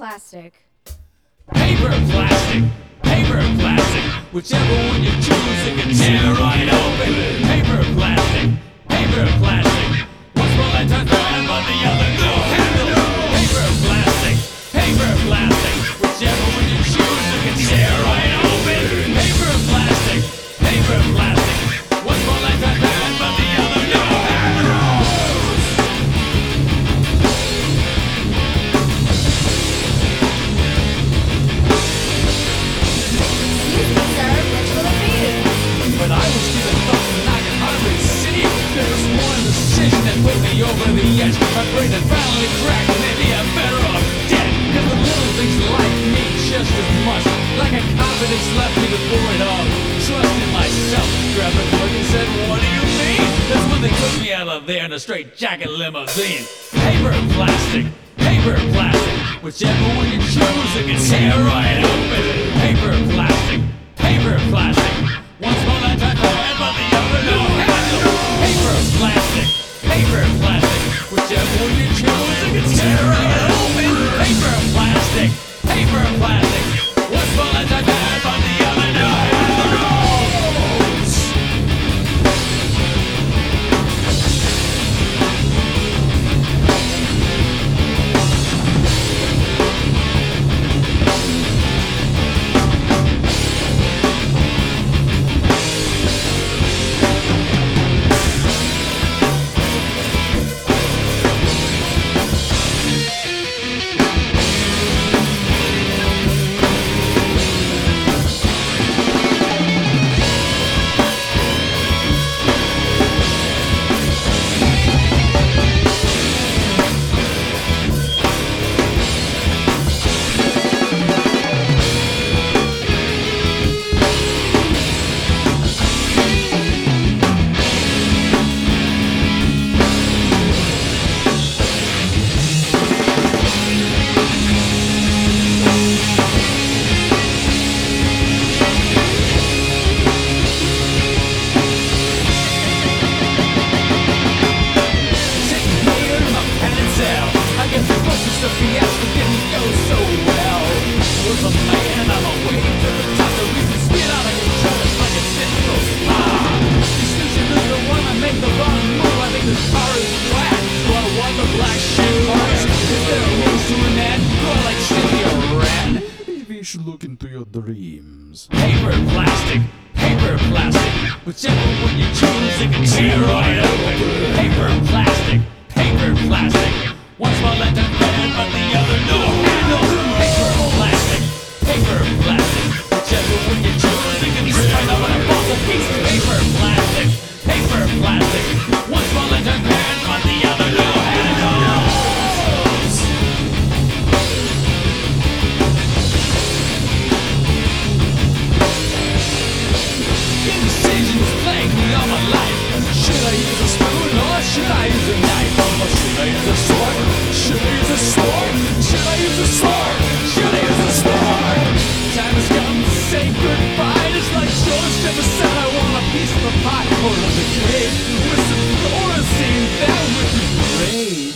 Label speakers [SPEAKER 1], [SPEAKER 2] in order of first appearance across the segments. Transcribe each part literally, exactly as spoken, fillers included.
[SPEAKER 1] plastic.
[SPEAKER 2] Paper, plastic, paper, plastic, whichever one you choose, it can tear right open. Paper, plastic, paper, plastic, what's one that turns bad but the other no handle. Paper, plastic, paper, plastic, whichever one you choose, it can tear right open. Paper, plastic, paper, plastic, what's one that turns bad but the other no handle. But I was given thoughts and I can hardly see. There was one decision that put me over the edge. My brain had finally cracked, maybe I'm better off dead. Cause the little things like me just as much. Like a confidence left me to pull it off. Trust in myself, grabbed a book and said, what do you mean? That's when they took me out of there in a straight jacket limousine. Paper, plastic, paper, plastic, whichever one you choose, it can tear right open. Paper, plastic, paper, plastic, one small that turns bad, but the other no handle. Paper, plastic, paper, plastic, whichever one you choose, it can tear right open. Paper, plastic, paper, plastic, one small that turns bad, but the other no handle. The fiasco didn't go so well. Was a man on the way to the top, so we can spit out of each other like a cynical ah. Decision is the one that make the wrong move. I think this car is black, so I want the black shoes. Is there a rose to an end? Do I like Cynthia Red?
[SPEAKER 3] Maybe you should look into your dreams.
[SPEAKER 2] Paper, plastic, paper, plastic, whichever one you choose, it can tear right open. Paper, plastic, paper, plastic, one small that turns bad, but the other no handle. Paper, plastic, paper, plastic, whichever one you choose, it can tear right open. A ball of piece of paper, plastic, paper, plastic, one small that turns bad, but the other no handle. Indecisions plague me all my life. Should I use a spoon or should I use a knife? Or should I use a sword? Should I use a sword? Should I use a sword? Should I use a sword? Time has come to say goodbye. Just like George never said I want a piece of the pie. Or of the cake with some fluorescein. That would be great.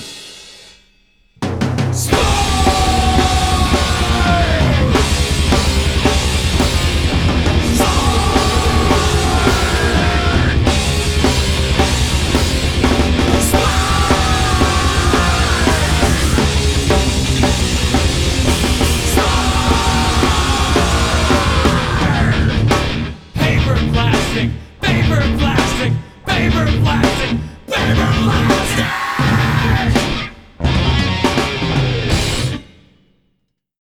[SPEAKER 2] Paper, plastic, paper, plastic, paper, plastic.